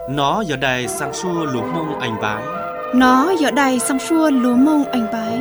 Nó giờ đài sang xua lúa mông anh bái. Nó giờ đài sang xua lúa mông anh bái.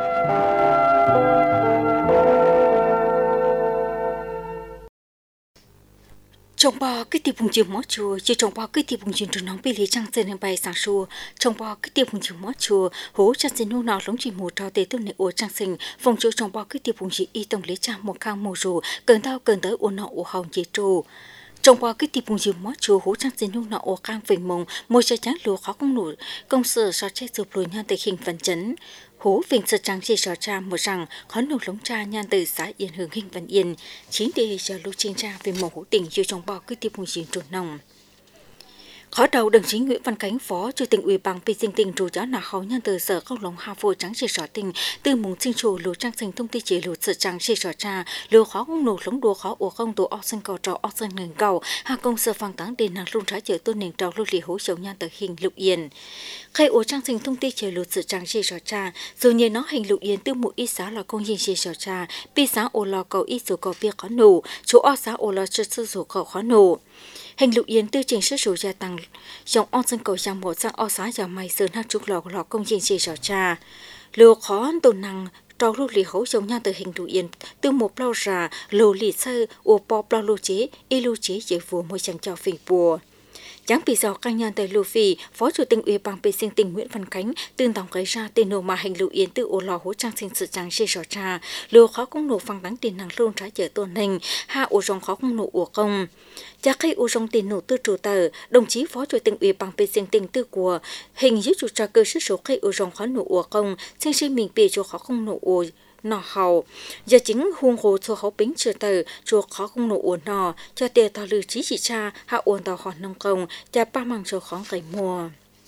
Trong bao cái tiệp vùng chiều mót chùa, chỉ trong bao cái tiệp vùng chiều nóng bị lý trang trên bay sang xua. Trong bao cái tiệp vùng chiều mót chùa, hố trang trên nô nào lóng chỉ mù trao tế tôn này ô trang sinh. Phòng chiều trong bao cái tiệp vùng chiều y tổng lý trang một khang mù rù, cần đau cần tới ô nọ ô hồng chế trù. Trong bao cái tiệp vùng chiều mót chùa, hố trang trên nô nào ô khang vinh mông, môi trái trắng lúa khó công nổi, công sở sao che dụp lùi nhan tới hình phần chấn. Hố vinh sợ trắng chỉ sợ cha một rằng khó nổ lống cha nhan từ xã Yên Hương Hình Văn Yên chính để cho lưu chiến tra về mẫu hữu tình yêu trong bao cái tiệp vùng chiến trốn nồng. Khởi đầu đồng chí Nguyễn Văn Khánh phó chủ tịch ủy ban Pì Sinh Tình rủ giáo nà khâu nhân từ sở công lòng Hà Phổ trắng chỉ sợ tình từ mùng sinh chủ lúa trang sinh thông tin chỉ lúa sợ trắng chỉ sợ cha lúa khó không nổ lống đùa khó ủa không tổ óc sinh cầu trò óc sinh ngừng cầu hà công sở phang táng đền nàng luôn trái chở tôn nền trào lưu lì hố chầu nhan từ hình lục yên khai ủa trang sinh thông tin chỉ lúa sợ trắng chỉ sợ cha dù như nó hình lục yên từ mũi ít xã là công dân chỉ sợ cha pi xã ổ lò cầu ít số cầu bia khó nổ chỗ óc xã ổ lò chất số cầu khó nổ. Hình lục yên tư trình sức số gia tăng dòng on sân cầu sang một sang o xá giờ mày sơn hát trục lò công trình chỉ sợ cha lừa khó tồn năng trâu lưu lì hấu giống nhau từ hình lục yên từ một bao rà lô lì sơ ô bò bao lô chế y lô chế dễ vừa môi chẳng cho phình bùa. Chẳng bị do căng nhân tại Lưu Phi, Phó Chủ tịch Ủy ban Pì Sinh Tình Nguyễn Văn Khánh tương tổng gây ra tên nổ mà hình lựu yến từ ổ lò hỗ trang sinh sự trang xê sò trà, lừa khó cũng nổ phăng đánh tiền năng luôn trái chở tôn hình, hạ ổ rong khó cũng nổ ổ công. Chắc khi ổ rong tiền nổ tư chủ tờ, đồng chí Phó Chủ tịch Ủy ban Pì Sinh Tình tư của hình dưới chủ trà cơ sức số khi ổ rong khó nổ ổ công, sinh sinh mình bì cho khó không nổ ổ nọ hậu giờ chính huống hồ cho họ bính chưa từ cho khó không nổ uốn nọ cho tiền tàu lư chí chỉ cha hạ uốn tàu họ nông công cho ba măng cho khó gầy mùa.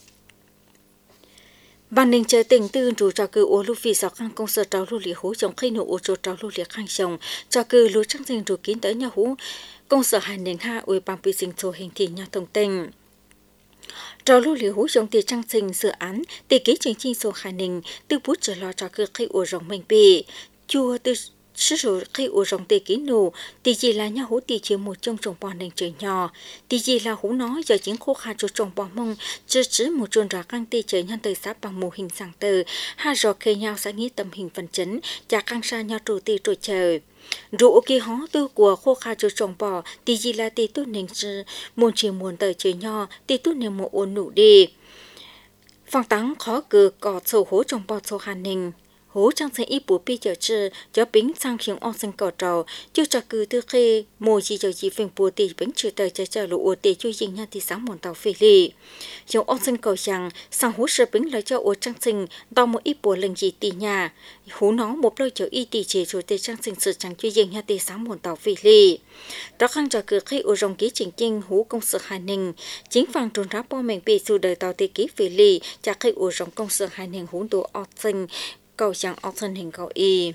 Ban ninh chơi tình tư chủ trò cử ô lưu phi sáu khang công sở trào lưu lì hú trong khi nổ ô trò trào lưu lì khang chồng trò cử lưu trăng sinh chủ kiến tới nhà hú công sở hành nền ha ủy ban Pì Sinh cho hình thị nhà thông tình. Trào lưu liễu hú trong tiền trang sinh dự án tỷ ký chính trị số khai ninh từ bút trở lo cho cơ khi ổ rộng mình bì chua từ sự số khi ổ rộng tỷ ký nổ tỷ gì là nhà hú tỷ chiếm một trong trồng bò nền trời nhỏ tỷ gì là hú nó giờ chính khô khá cho trồng bò mông chứ một chuồn ra căng tỷ trời nhân từ sát bằng mô hình sáng tờ ha rõ khê nhau sẽ nghĩ tầm hình phần chấn chả căng xa nhau trụ tỷ trụ trời. Rủ kỳ hó tư của khô khá cho trồng bò tỷ gì là tỷ tốt nền muốn chỉ muốn tờ trời nhỏ tỷ tốt nền một ổn nụ đi. Phang táng khó cử cỏ sổ hố trồng bò sổ hàn ninh. Hố trang sinh ít bố pi chờ chư cho bính sang khiến on sinh cỏ trầu chưa cho cử tư khê mùa gì cho gì phình bùa tỷ bính trừ tờ chờ lụ ổ tỷ chui dình nha thì sáng mòn tàu phê lì. Dòng on sinh cỏ rằng sang hố sơ bính lấy cho ổ trang sinh đo một ít bùa lần gì tỷ nhà. Hố nó một đôi chờ y tỷ chế rồi tỷ trang sinh sự chẳng chui dình nha thì sáng mòn tàu phê lì. Đó khăn cho cử khê ổ rồng ký trình chinh hố công sự hài ninh. Chính phàng trốn rá bò mình bị dù đời tàu tỷ ký phê lì cho khê ổ rồng công sự hài ninh hố tổ on sinh cầu chẳng ốc thân hình cầu y.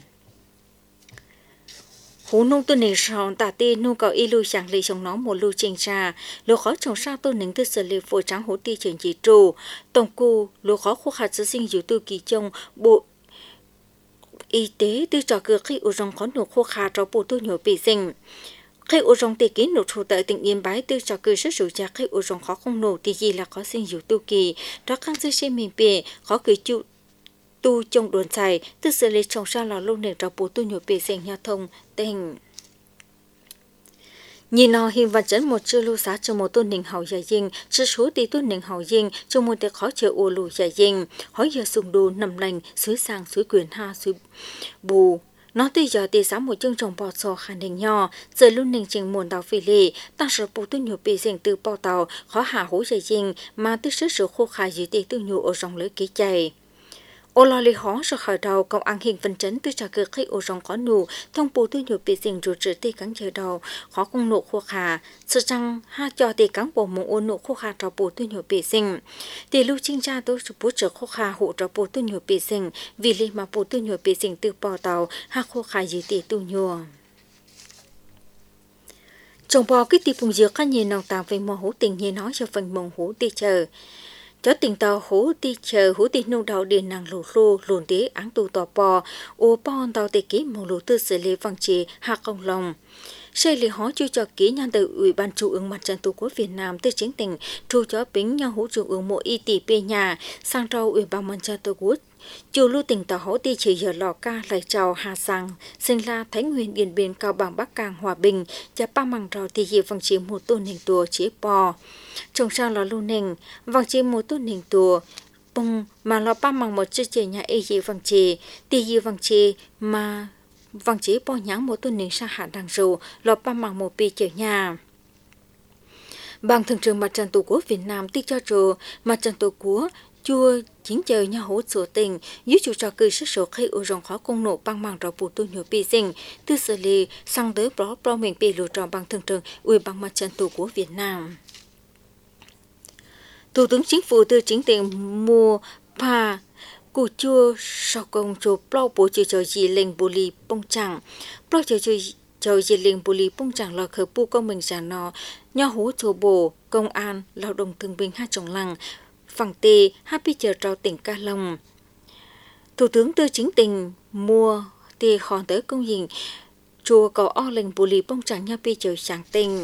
Hú nông tuần nền sòn tả tê nông cầu y lưu chẳng lì trong nó một lưu trình ra, lưu khó trồng sao tuần nền tư sở lì phổ trắng hố ti trường chỉ trù, tổng cụ lưu khó khu hạt sơ sinh dụ tư kỳ trong bộ y tế tư trò cửa khi ổ rong khó nổ khu hạt cho bộ tu nhổ bị sinh. Khi ổ rong tỷ ký nổ thủ tại tỉnh Yên Bái tư trò cử sức sử giá khi ổ rong khó không nổ thì gì là khó sinh dụ tư kỳ, đó khăn sư xe mình bề khó cử chịu tu trong đồn xài từ xử lý trồng sao là luôn nền trò bố tu nhổ bề dành nhau thông tình nhìn nó hình vật dẫn một chữ lưu xá cho một tôn nền hậu dài dinh chứ số tỷ tôn nền hậu dinh cho một tiệc khó chờ ô lù dài dinh hỏi giờ sùng đồ nằm lành suối sang suối quyền ha suối bù nó tuy giờ tỷ giá một chương trồng bò sò khả nền nho giờ luôn nền trình muôn tàu phi lì ta sợ bố tu nhổ bề dành từ bao tàu khó hạ hố dài dinh mà tư sức số khô khai dưới tỷ tu nhổ ở dòng lưới ký chày. Ô lò lì hó rồi khởi đầu công ăn hình phần chấn từ trả cửa khi ô rong khó nụ thông bố tư nhiều bị dình rụt rửa tì cắn chờ đầu khó cùng nụ khô khả sự chăng ha cho tì cắn bổ mộng ô nụ khô khả trò bố tư nhiều bị dình tì lưu trinh tra tôi bố trở khô khả hộ trò bố tư nhiều bị dình vì lý mà bố tư nhiều bị dình từ bò tàu ha khô khả dưới tì tu nhiều. Trong bò cái tì phùng dược khá nhìn nòng tàng về mò hố tình như nói cho phần mộng hố tì chờ. Cho tình tàu hố ti chờ hố ti nông đào điện nàng lù lù lùn tí áng tù tò bò ô bon tàu tì ký mong lù tư xử lý vang trì hạ công lòng Sẽ lý họ chú cho ký nhân từ Ủy ban Trung ương Mặt trận Tổ quốc Việt Nam từ chính tỉnh chú cho bính nhau hữu Trung ương mỗi y tỷ bê nhà sang trao Ủy ban Mặt trận Tổ quốc. Chú lưu tỉnh tỏ hỗ tỷ chỉ giờ lò ca lại chào Hà Sang, sinh la Thái Nguyên Điện Biên Cao Bằng Bắc Cang Hòa Bình, và ba măng trò tỷ dị vòng chế một tôn hình tùa chế bò. Trong sang lò lưu nình, vòng chế một tôn hình tùa, bông mà lò ba măng một chiếc chế nhà y dị vòng chế, tỷ dị vòng chế mà vòng chế bò nhãng một tôn hình sang hạ đằng rù, lò ba măng một bì chế nhà. Ban Thường trực Mặt trận Tổ quốc Việt Nam tích cho trù Mặt trận Tổ quốc chua chính chờ nhà hỗ trợ tình dưới chủ trò cử sức số khi ở rộng khó công nộ bằng mạng rõ bộ tu nhiều bị sinh từ xử lý sang tới pro mình bị lựa chọn bằng Thường trực Ủy ban Mặt trận Tổ quốc Việt Nam. Thủ tướng Chính phủ từ chính tỉnh mua pa cụ chua sau công chủ pro bộ chữ cho gì lệnh bồ lì bông chẳng pro cho gì lệnh bồ lì bông chẳng là khởi bu công mình giả nó nhà hỗ trợ bộ công an lao động thương binh hai chồng làng phẳng tê happy chờ trao tỉnh Ca Long. Thủ tướng từ chính tỉnh mua tê khòn tới công hình chùa có o lệnh bồ lì bông chẳng nhà pi chờ sáng tỉnh.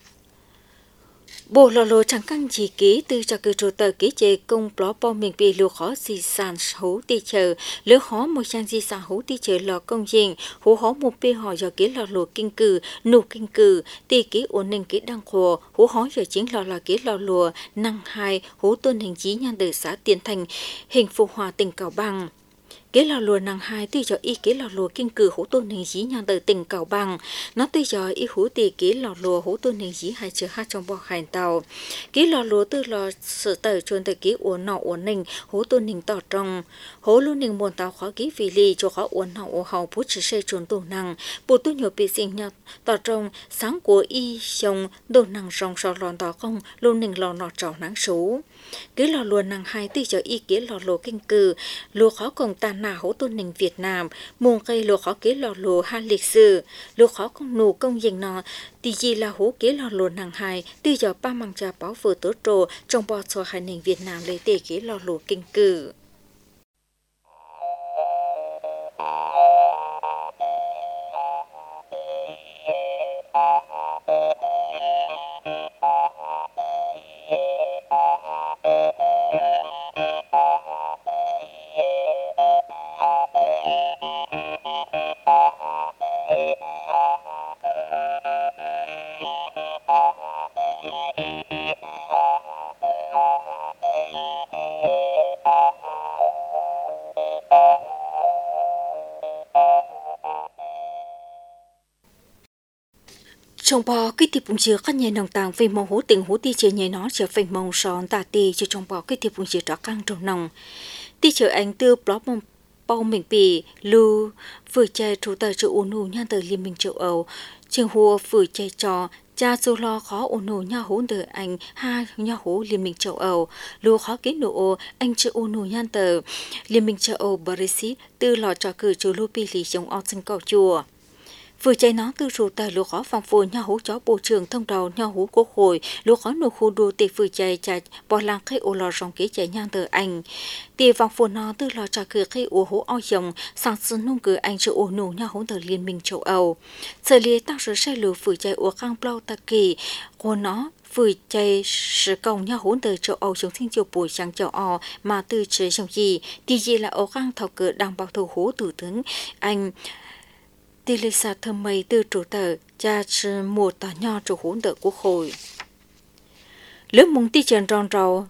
Bộ lò lô chẳng căng chỉ ký từ cho cơ trô tờ ký chế công pló bò mình bị lô khó di sản hữu ti chờ lỡ khó một trang di sản hữu ti chờ lò công dình hữu khó một bê họ do ký lò lô kinh cử nụ kinh cử ti ký ổn định ký đăng khổ hữu khó do chính lò ký lò lùa năng hai hữu tuân hình chí nhan đời xã Tiến Thành hình phục hòa tỉnh Cao Bằng. Kế lò lùa năng hai tuy cho y kế lò lùa kinh cử hữu tôn hình dí nhang từ tỉnh Cao Bằng nó tuy cho y hữu tỷ kế lò lùa hữu tôn hình dí hai chữ hát trong bò hải tàu kế lò lùa từ lò sở tờ chuồn từ kế uốn nọ uốn nình hữu tôn hình tỏ trong hữu lưu nình buồn tàu khó ký vì lì cho khó uốn nọ uốn hậu phút chỉ xe chuồn tổ năng bộ tu nhiều bị sinh nhật tỏ trong sáng của y chồng đồ năng rong sò lòn tỏ không lưu nình lò nọ trò nắng số kế lò lùa năng hai tuy cho y kế lò lùa kinh cử lùa khó cùng tàn nà hữu tôn hình Việt Nam mùng cây lùa khó kế lò lùa hai lịch sử lùa khó công nụ công dình nọ tỷ gì là hữu kế lò lùa năng hai tuy cho ba mang trà báo vừa tốt trồ trong bò cho hai nền Việt Nam lấy tề kế lò lùa kinh cử. Trong bò cái tiệp bùng chứa các nhà nông tàng về mong hố tình hố ti chơi nhảy nó trở về mong sòn tà tì cho trong bò cái tiệp bùng chứa đó căng trong nòng ti chờ anh tư blog mong bao mình bị lưu vừa chơi chủ tờ cho UNU nha tờ Liên minh châu Âu trường hùa vừa chơi trò cha số lo khó UNU nha hố tờ anh ha nha hố Liên minh châu Âu lưu khó kết nộ anh chưa UNU nha tờ Liên minh châu Âu Brexit từ lò trò cử cho lưu pi lì chống ao sinh cầu chùa. Vừa chạy nó từ chủ tờ lúa khó phòng phù nhau hú chó bộ trưởng thông đầu nhau hú quốc hội lúa khó nụ khu đua tì vừa chạy chạy bỏ làng khai ô lò rong kế chạy nhang tờ anh tì phòng phù nó từ lò trà cửa khai ô hú ao dòng sáng sớm nung cửa anh cho ô nụ nhau hú tờ Liên minh châu Âu xử lý tăng số sai lúa vừa chạy ô khang plau ta kỳ của nó vừa chạy sử công nhau hú tờ châu Âu chống thiên châu bùi sang châu Âu mà từ chế trong gì tì gì là ô khang thảo cửa đang bảo thủ hú thủ tướng anh tỷ lệ xa thơm mây từ chủ tờ cha sư một tòa nho chủ hỗn tờ quốc hội. Lớp mong ti trần tròn rầu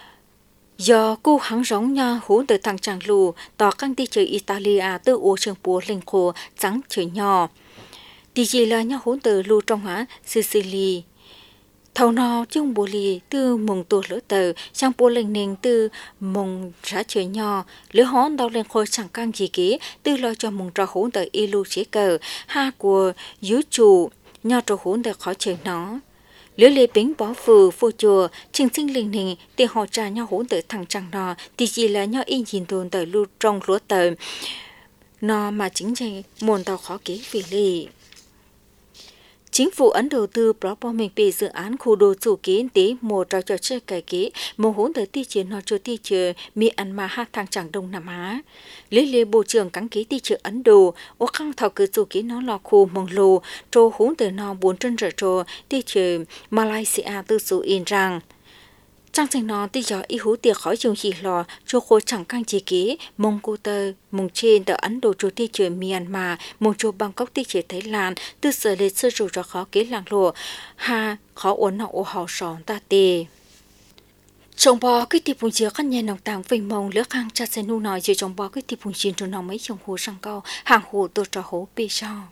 do cô hãng giống nho hỗn tờ thằng chàng lù tỏ căng ti chơi Italia từ ô trường bùa linh khổ trắng chơi nho. Tỷ gì là nho hỗn tờ lù trong hãng Sicily. Thầu nó chung bố lì từ mùng tổ lỡ tờ sang bố linh nền từ mùng ra chơi nho lỡ hón đau lên khôi chẳng căng gì kế từ lo cho mùng trò hỗn tờ ilu chế cờ ha của dữ chủ nho trò hỗn tờ khó chơi nó lỡ lê bính bó phừ phô chùa trình sinh linh nền thì họ trả nho hỗn tờ thằng chẳng nó thì chỉ là nho in nhìn tồn tờ lưu trong lúa tờ nó mà chính chạy mồn tàu khó kế vì lì Chính phủ Ấn đầu tư bỏ mình về dự án khu đô chủ kiến tế một trò chơi cải kế, một hỗn tới ti chế nó cho ti chế Myanmar hát thang chẳng Đông Nam Á. Lý lê Bộ trưởng cắn ký ti chế Ấn Độ, ô khăn thảo cử chủ kiến nó lò khu mong lô, trô hỗn tới nó 4 chân trở trô ti chế Malaysia tư số in rằng. Trang trình nó tí gió ý hú tiệc khỏi dùng gì lò cho khối chẳng căng chỉ ký mông cô tơ mông trên tờ Ấn Độ cho tí chơi Myanmar mông cho Bangkok tí chơi Thái Lan từ sở lệ sơ rủ cho khó kế làng lộ ha khó ổn nọ ô hào sòn ta tê. Trong bò cái tiệp bùng chia các nhà nông tàng vinh mông lỡ khang cha xe nu nói chỉ trong bò cái tiệp bùng chiến trong nó mấy trong hồ sang cao hàng hồ tôi cho hố bê sao.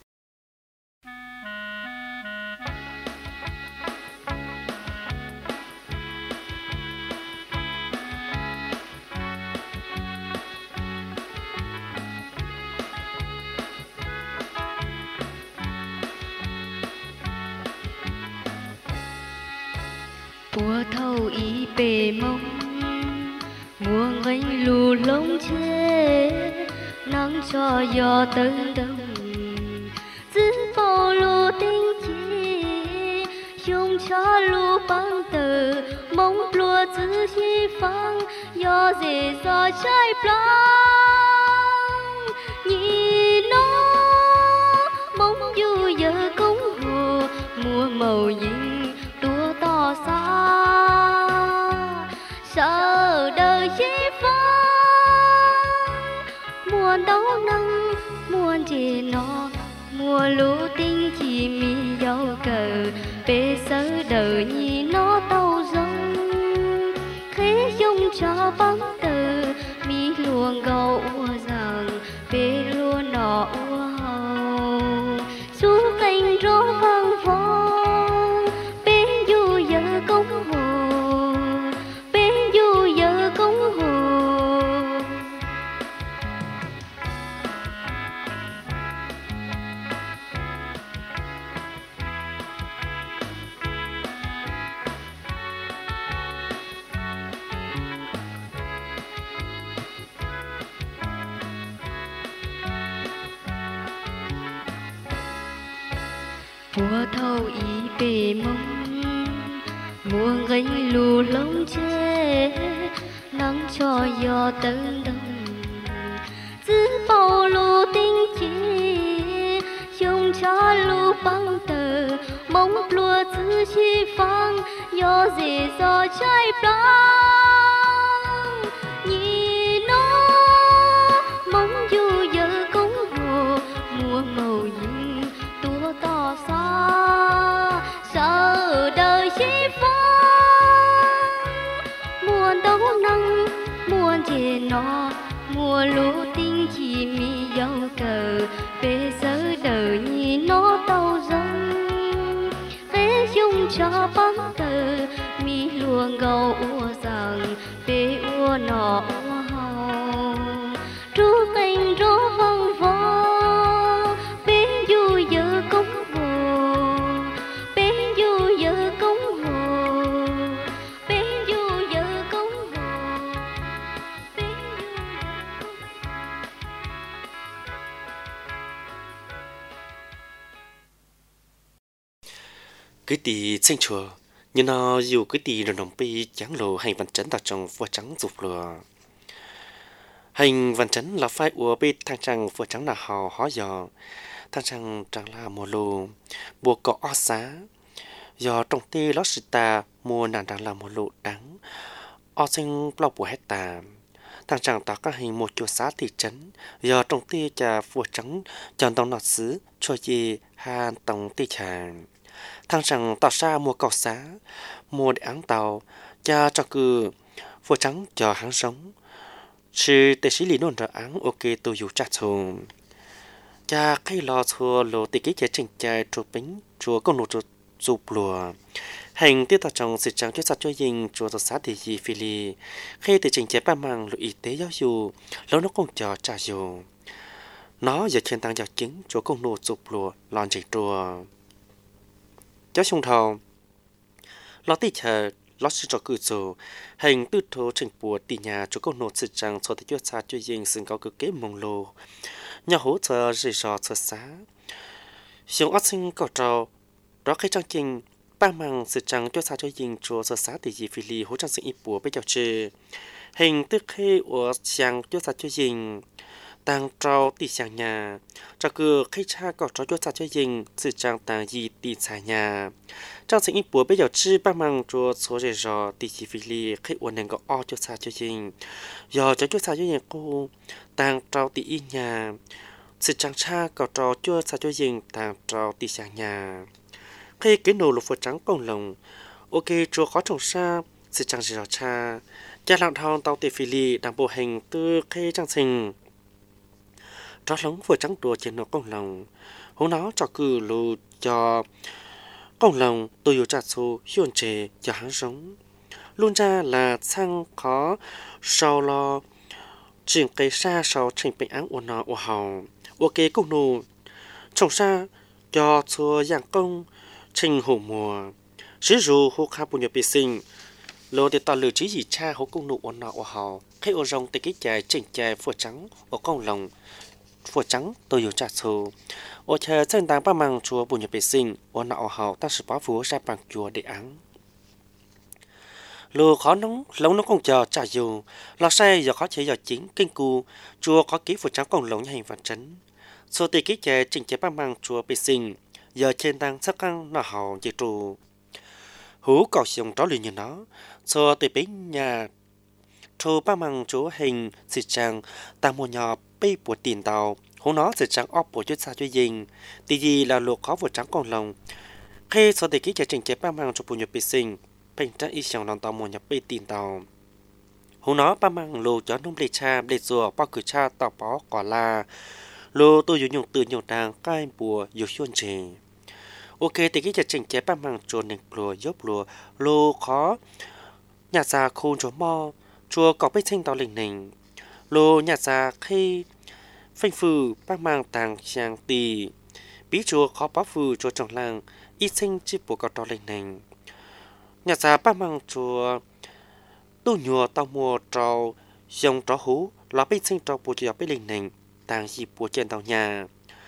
Bùa thâu ý bề mông mùa gánh lù lông chê nắng cho gió tấn đông giữ bao lù tinh chi dùng cho lù băng tờ mong lùa giữ chi phăng gió dễ gió trái plong nhìn nó mong du giờ công hồ mùa màu nhìn tua to xa sợ đời chi phăng muôn đấu năng muôn chỉ nó mùa lũ tinh chỉ mi dấu cờ bê sớ đời nhì nó tàu rông khế dung cho bóng tờ mi luồng gầu ua rằng bê lua nọ ua hầu xuống cành rô vang vong bên du giờ công hồ bên du giờ công hồ. Bùa thâu ý bề mông mùa gánh lù lông chê nắng cho gió tấn đông giữ bao lù tinh chi dùng cho lù băng tờ mong lùa giữ chi phăng gió dễ gió trái plong nhìn nó mong du giờ công hồ mùa màu nhìn tua to xa sợ đời chi phăng muôn đấu năng muôn chê nó mùa lũ tinh chỉ mi dấu cờ bê sớ đời nhìn nó tàu rông khế dung cho bóng tờ mi luồng gầu ua rằng bê ua nọ ua hầu trú cành rô vang vong bên du giờ công hồ bên du giờ công hồ bên du giờ công hồ bên du cái tì xanh chùa nhưng nó dù cái tì rồi nồng pi trắng lồ hành văn chấn tạo trong vua trắng dục lừa hành văn chấn là phải ủa pi thang trăng vua trắng là hò hó giò thang trăng trăng là mùa lù bùa cọ o xá do trong tì lót sĩ ta mùa nàng đang là mùa lụ đắng o xanh lau bùa hết tà thang trăng tạo các hình một chùa xá thị trấn do trong tì trà vua trắng chọn tông nọt xứ cho gì han tông tì tràng thang rằng tạo ra mùa cầu xá mùa để áng tàu cha cho cư vua trắng cho hắn sống sư tế sĩ lý nôn ra áng ok tôi dù chặt thùng cha cây lo thua lô tì ký chế trình trai chùa bính chùa công nụ chùa dục lùa hành tiếp tạo trong sự trắng cho sạch cho dinh chùa tổ xá thị gì phi lì khi từ trình chế ba mang lộ y tế giáo dù lâu nó cũng cho cha dù nó giờ trên tăng giáo chính chùa công nụ dục lùa lòn chỉ chùa cháu sung thầu lo tí chờ lo sự cho cử số hành tư thố trình bùa tì nhà cho công nộp sự trang cho thấy cho xa cho dinh sinh cao cực kế mông lô nhà hỗ trợ rì rò sơ xá xiong ớt sinh cầu trâu đó cái chương trình ba măng sự trắng cho sao cho dinh cho sở xã tỷ dị phi lì hỗ trợ sự ít bùa bây giờ chơi hình tức khi ở sáng cho sao cho dinh tăng trâu tỷ sáng nhà cho cứ khi cha có cho sao cho dinh sự trắng tăng dị tỷ xài nhà trong sự ít bùa bây giờ chơi ba măng cho số rẻ rò tỷ dị phi lì khi ở nên có o cho sao cho dinh giờ cho sao cho dinh cô tăng trâu tỷ ít nhà sự trắng cha có cho sao cho dinh tăng trâu tỷ sáng nhà khi cái nồi lục phật trắng công lồng ok chúa khó trồng xa sự chẳng gì rõ cha cha lặng thong tàu tê phi lì đang bộ hình từ khi trang sinh cho lống phật trắng đùa trên nồi công lồng hôm đó cho cử lù cho công lồng tôi yêu trả số hiền chế cho hắn sống luôn ra là sang khó sau lo chuyện cây xa sau trình bệnh án của nó của họ ok công nô trồng xa cho xua giảng công trình hồ mùa sử dụng hồ khá bùn nhập bị sinh lô để tạo lửa trí gì cha hồ công nụ ổn nọ của họ khi ô rong tới cái chài chỉnh chài phùa trắng ở công lòng phùa trắng tôi yêu trả số ô chờ chân đáng ba mang chúa bùn nhập bị sinh ổn nọ của họ ta sẽ báo phúa ra bằng chúa để án lô khó nóng lâu nó không chờ trả dù lò xe giờ khó chế giờ chính kinh cù chúa có ký phùa trắng công lòng hành phản trấn số tới cái chài chỉnh chài ba mang chúa bị sinh giờ trên đang sắc căng nó hào chỉ trụ hú cỏ xiong đó liền như nó so từ bên nhà trâu ba măng chỗ hình sự trang ta mua nhỏ bay của tiền tàu hú nó sự trang ốp của chút xa cho dinh tí gì là luộc khó vừa trắng còn lòng khi so từ cái trình chế ba măng cho bùn nhập bị sinh bình trang y xiong lòng tàu mua nhập bay tiền tàu hú nó ba măng luộc cho nông lê cha lê rùa bao cử cha tàu bó quả la lô tôi dùng nhung từ nhiều đàng cai bùa dù xuân trì ok thì cái chương trình chế ba măng chùa nền lùa dốc lùa lô khó nhà già khôn chúa mò chùa có bích sinh tàu lình nình lô nhà già khi phanh phừ ba măng tàng trang tì bí chùa khó bó phừ chùa trọng làng ít sinh chi bộ có tàu lình nình nhà già ba măng chùa tu nhùa tàu mùa trâu dòng trò hú là bích sinh trâu bộ chùa bích lình nình tàng dịp bộ trên tàu nhà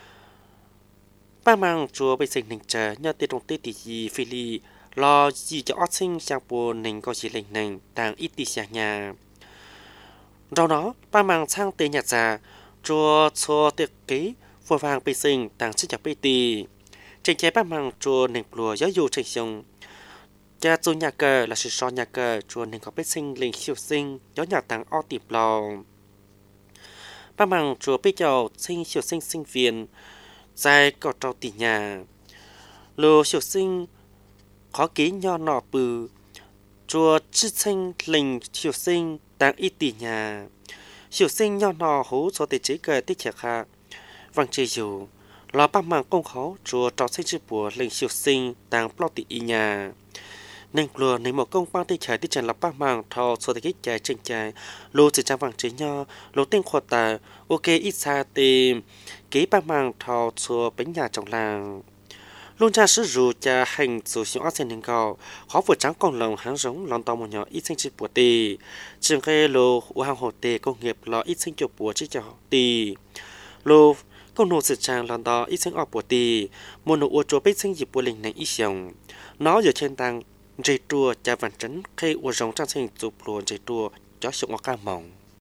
ba mang chúa bị sinh nình chờ nhờ tiền đồng tê tỷ gì phi li lo gì cho ót sinh sang bộ nình có gì lệnh nình tàng ít tỷ xa nhà sau đó ba mang sang tê nhạt già chúa cho tiệc ký vừa vàng bị sinh tàng sức chọc bị tì trên chế ba mang chúa nình lùa giáo dù trình xong cha chúa nhà cờ là sự so nhà cờ chúa nình có biết sinh linh siêu sinh giáo nhà tàng o tịp lò ba mang chúa biết cho sinh siêu sinh viên dài có trâu tỷ nhà lô siêu sinh khó ký nho nọ bừ chùa chư sinh linh siêu sinh đang ít tỷ nhà siêu sinh nho nọ hú cho tỷ chế cờ tích chạc hạ vàng chê dù lo ba mạng công khó chùa trò sinh chư bùa linh siêu sinh đang lo tỷ y nhà nên lùa nên một công bang tích chạc tích chạc là ba mạng thọ cho tỷ kích chạy trình chạy lô chỉ trang vàng chế nho lô tên khoa tà ok ít xa tìm ký ba mang thao xua bánh nhà trong làng luôn cha sử dụng cha hành sử dụng áo sen cao khó vượt trắng con lồng háng giống lòng tàu một nhỏ ít sinh chữ bùa tì trường cây lô u hàng hồ tê công nghiệp lo ít sinh chụp bùa chiếc cho tì lô công nô sự trang lòng tàu ít sinh ọp bùa tì một nụ u chúa bích sinh dịp bùa linh này ít xiong nó giờ trên tăng dây tua cha vằn trấn khi u giống trang sinh chụp luôn dây tua cho dụng ở ca mỏng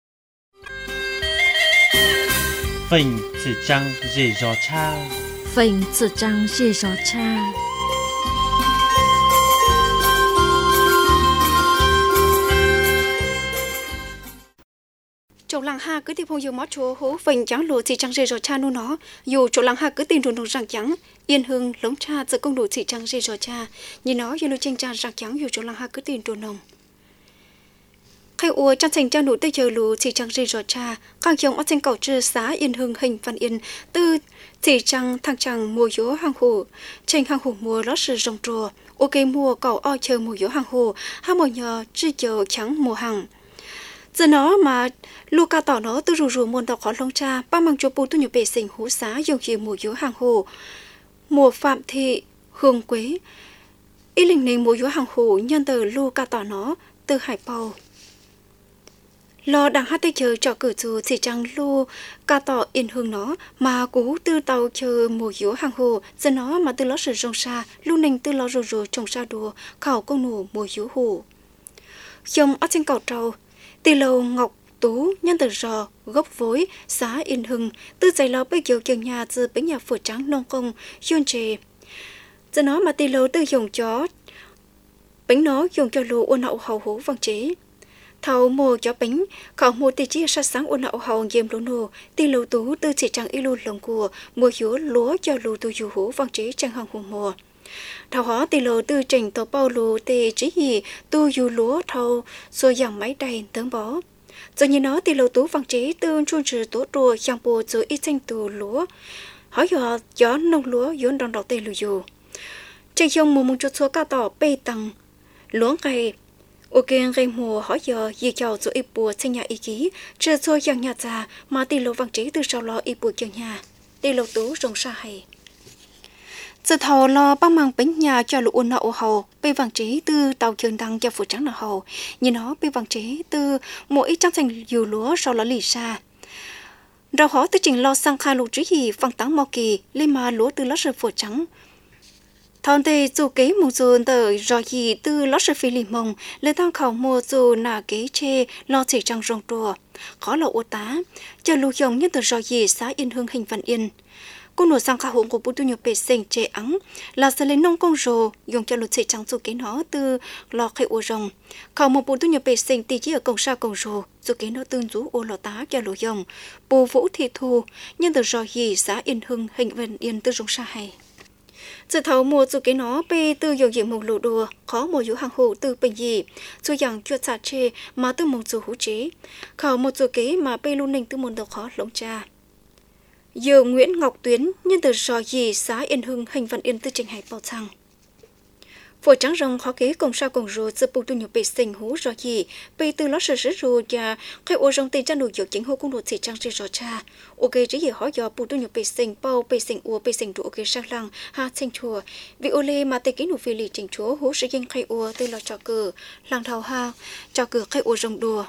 phình chỉ trăng dễ dò cha phình chỉ trăng dễ dò cha chỗ làng ha cứ tìm phong dù mót chúa hú phình trắng lụa chỉ trăng dễ dò cha nu nó dù chỗ làng ha cứ tìm đồn rạng trắng yên hương lống cha giờ công đủ chỉ trăng dễ dò cha nhìn nó như lưu tranh cha rạng trắng dù chỗ làng ha cứ tìm đồn nồng khai ua trang thành trang đủ tới giờ lù chỉ trang dây rò cha càng dòng ở trên cầu trừ xã yên hưng hình văn yên từ chỉ trang thằng trang mùa gió hàng hồ trên hàng hồ mùa lót sự rồng trùa ok mùa cầu o chờ mùa gió hàng hồ hai mùa nhờ chỉ chờ trắng mùa hàng giờ nó mà lu ca tỏ nó từ rù môn đọc khó long cha ba mang cho bù tu nhiều bể sinh hú xá dùng chỉ mùa gió hàng hồ mùa phạm thị hương quế ý linh này mùa gió hàng hồ nhân từ lu ca tỏ nó từ hải bầu lo đang hát tới chờ cho cử dù chỉ chẳng lu ca tỏ yên hương nó mà cú tư tàu chờ mùa yếu hàng hồ giờ nó mà từ ló sử rong xa lu ninh từ ló rồi trồng xa đùa khảo công nổ mùa yếu hồ dòng ở trên cầu trâu từ lâu ngọc tú nhân từ rò gốc vối xã yên hưng từ giày lò bây giờ trường nhà từ bến nhà phở trắng nông công yôn trề giờ nó mà từ lâu từ dùng chó bánh nó dùng cho lúa ôn hậu hậu hú vang chế thầu mùa cho bánh khảo mùa tì chia sát sáng ôn hậu hậu dìm lúa nô tì lâu tú từ chỉ trắng ilu lồng của mùa yếu lúa cho lúa tu dù hú vang chế trang hàng hùng mùa thầu hóa tì lâu từ trình tổ bao lúa tì chỉ gì tu dù lúa thầu rồi dòng máy đầy tấn bó giờ như nó tì lâu tú vang chế từ chuôn trừ tổ trùa chẳng bùa rồi ít xanh tù lúa hỏi giờ gió nông lúa vốn đòn đầu tì lù dù trên dòng mùa mùng chuột số cao tỏ bê tăng lúa cây ok gây mùa hỏi giờ gì chào rồi ít bùa xây nhà ý ký chờ xôi dòng nhà già mà tì lâu vang chế từ sau lo ít bùa chân nhà tì lâu tú rồng xa hay giờ thầu lo帮忙bánh nhà cho lũ nậu hầu bị vàng chế từ tàu trường đăng cho phụ trắng nậu hầu nhìn nó bị vàng chế từ mỗi trang thành dù lúa sau đó lì xa rồi họ từ trình lo sang khai lũ trí gì vàng táng mò kỳ lên mà lúa từ lót sợi phụ trắng thằng tây dù kế mù dù tờ rồi gì từ lót sợi phi lì mông lên thang khảo mùa dù nà kế chê lo chỉ trăng rong trùa khó là ô tá cho lũ dòng như tờ rồi gì xã Yên Hương hình Văn Yên cô nổ sang khả hồn của bố tu nhập bể sinh chế ắng là sẽ lên nông công rồ dùng cho lụt sĩ trắng dù kế nó từ lò khai ô rồng khảo một bố tu nhập bể sinh tì chỉ ở công sa công rồ dù kế nó tương rú ô lò tá cho lũ dòng bố vũ thị thu nhân từ rò gì xã Yên Hưng hình Văn Yên từ rong sa hay dự thấu mùa dù kế nó bê từ dòng diện mục lũ đùa khó mùa dụ hàng hồ từ bình gì dù dàng chuột xả chê mà từ mục dù hú chế khảo một dù kế mà bê lưu ninh từ môn đầu khó lỗng cha giờ Nguyễn Ngọc Tuyến nhân từ rò gì xã Yên Hưng hình Văn Yên từ trình hải bảo thăng phổi trắng rồng khó kế cùng sao cùng rồi dự bù tu nhập bể sinh hú rò gì bê từ lót sờ sứ rồi và khai ô rong tiền trang đủ dược chính hô cung đồ chỉ trang chỉ rò cha ok chỉ gì hỏi giờ bù tu nhập bể sinh bao bể sinh ua bể sinh đủ ok sang lăng ha sinh chùa vì ô lê mà tây ký nụ phi lì trình chúa hú sẽ danh khai ua từ lò trò cờ lăng thầu ha trò cờ khai ô rong đùa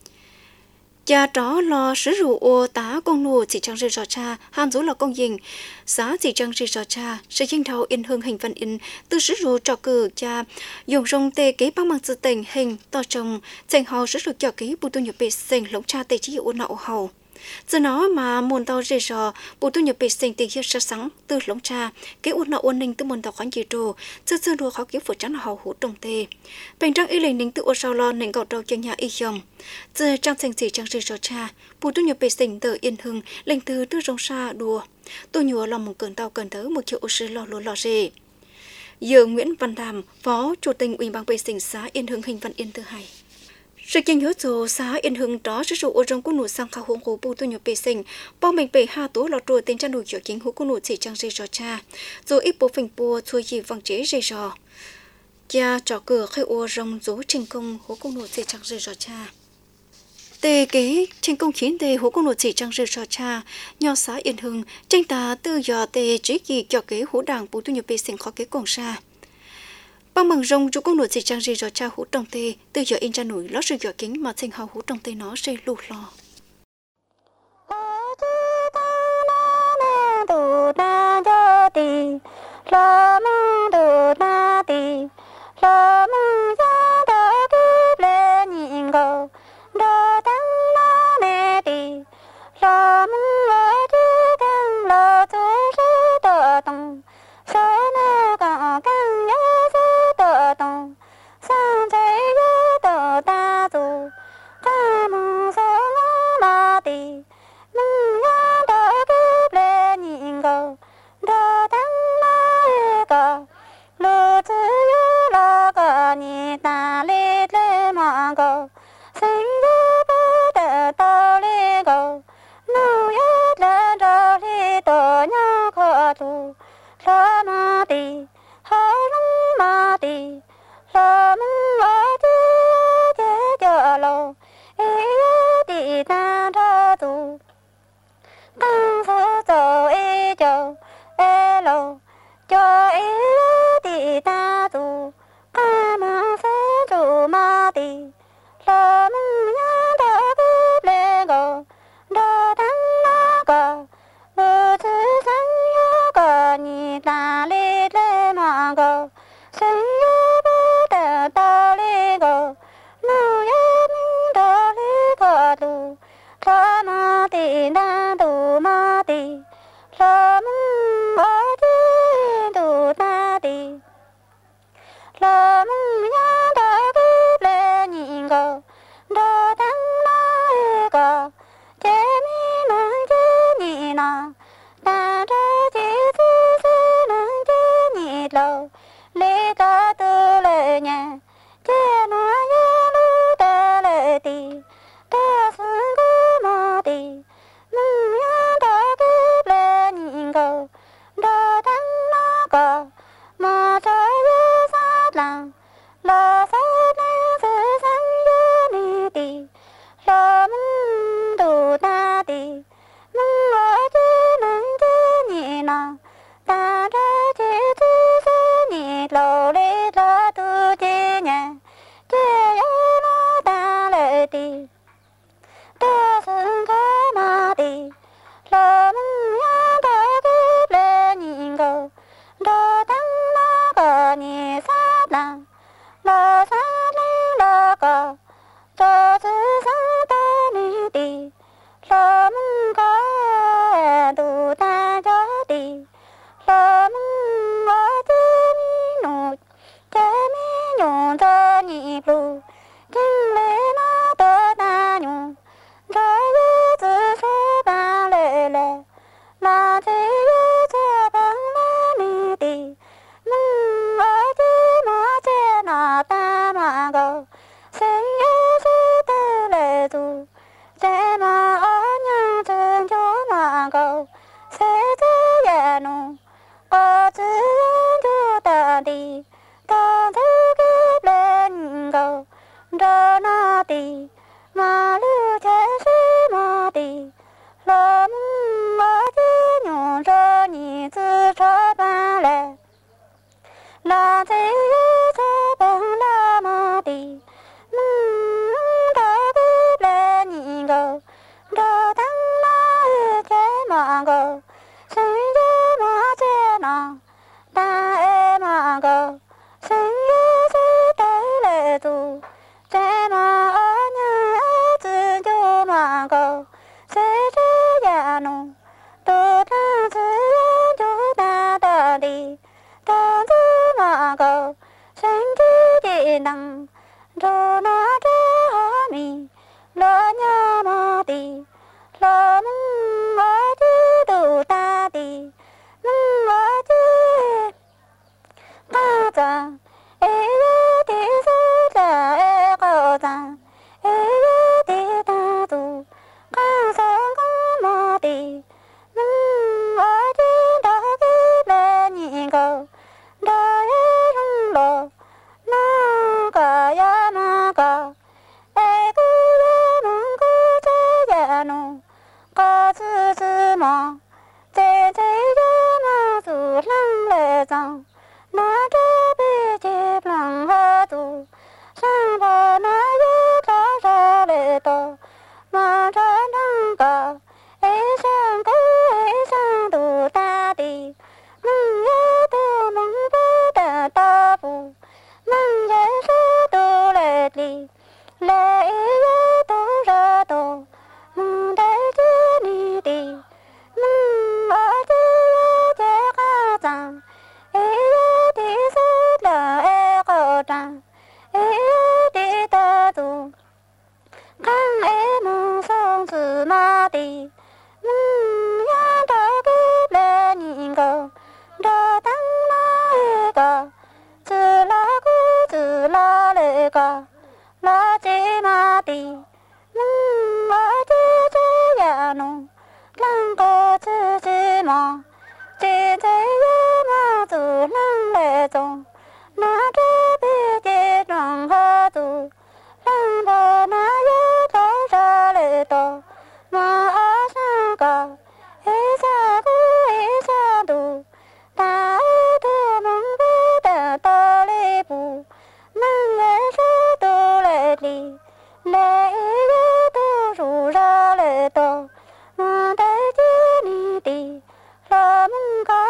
cha đó lo sử dụng ô tá công nô chỉ trang rì cha han dỗ là công dình xã chỉ trang rì cha sẽ chính thầu Yên Hương hình Văn Yên từ sử dụng trò cử cha dùng rong tê kế bằng sự tình hình to trồng dành họ sử dụng cho kế bù tu nhập bể sinh lỗng cha tê chỉ ô nậu hầu giờ nó mà muốn tao rì rò bù tu nhập bể sinh tê hiết sát sáng từ lỗng cha kế ô nậu ôn ninh từ muốn tao khoản gì đồ sơ đồ khó kiếm phụ trắng hầu hú trồng tê bình trang y lệnh ninh từ ô sao lo ninh gọt đầu chân nhà y dòng giờ trang thành chỉ trang rì rò cha bù tu nhập bể sinh từ Yên Hưng lệnh từ rong xa đùa tôi nhớ lòng một cơn tao cần thớ một triệu ô sư lo lúa lò rì giờ Nguyễn Văn Đàm phó chủ tịch ủy ban bể sinh xã Yên Hưng hình Văn Yên thứ hai sự kiện nhớ chỗ xã Yên Hưng đó sử dụng ô rong của nụ sang khảo hôn hồ bù tu nhập bể sinh bao mình bể hà tố lọ trùa tên trang đủ chỗ chính hữu của nụ chỉ trang dây rò cha rồi ít bộ phình bùa xuôi gì vang chế dây rò cha trò cửa khai ô rong dỗ trình công hữu của nụ chỉ trang dây rò cha tê kế trình công chiến tê hữu của nụ chỉ trang dây rò cha nhỏ xã Yên Hưng tranh ta tư dò tê trí kỳ cho kế hữu đảng bù tu nhập bể sinh khó kế còn xa bằng bằng rong chú công nổi chỉ trang gì rồi cha hú trong tê từ giờ in ra nổi lót sự giỏ kính mà thành hào hú trong tê nó xây lụt lò là thế cho bằng lá ni đi mừng ở thế mà thế nào ta mà go sinh yêu sẽ ta lệ tu thế mà ở nhà trên chỗ mà go sẽ thế ya nu có chữ cho ta đi ta thứ cái lên go đó na đi mà lưu chế sĩ mà đi lắm ở thế nhỏ cho nhị tư cho ba lệ là thế cho bằng la mà đi đó biết lên nhị go đó tăng na chế mà go sinh chế mà chế nào ta em mà go sinh chế tới lệ tu chế mà ở nhà tự cho mà go sẽ chế ya nu tu ta sẽ cho ta ta đi ta tự mà go sinh chế gì năng rồi nó chế hóa mi lo nhà mà đi lo mong ở chế đủ ta đi mong ở chế ta ta ê thì sẽ là ê có ta ê thì ta tu ca sang ca mà đi mong ở chế đó cái lên nhị cầu đó không lo na cả ya na cả ê cứ ya mong cứ chế ya nu có chữ chữ mà chế chế ya mà tu lăng lệ rằng na chế bị chế lăng ha tu sang ba na ya ta ra lệ to mà ra năng cả ê sang tu ta đi mong ya tu mong ba ta ta bu mong ya sa tu lệ đi lệ ya tu ra tu mong đại chế ni đi mong ở chế chế ca tăng ê thì sẽ là ê có tăng ê thì ta tu căng ê mong song sự mà đi mong ya đó biết lên nhìn cầu đó tăng na ê cả chữ là lệ cả là chế mà đi mong ở chế chế ya nu lăng có chữ chế mà chế chế ya mà tu lăng lệ trong na chế biết chế trong ha tu lăng bờ na ya ta ra lệ to mà ở xa cả ê xa cứ ê xa tu ta ê tu mong biết ta ta lệ bu mong ê xa tu lệ đi lệ ê tu ru ra lệ to mà đại chế ni đi là mong có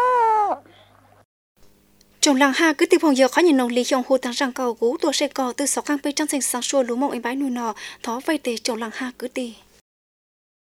Trong làng ha cứ tiếp phong giờ khó nhìn nông lý trong hồ tăng răng cầu cú tua xe cò từ sáu khang pe trong thành sáng xua lúa mộng em bái nuôi nọ thó vay tề trong làng ha cứ tì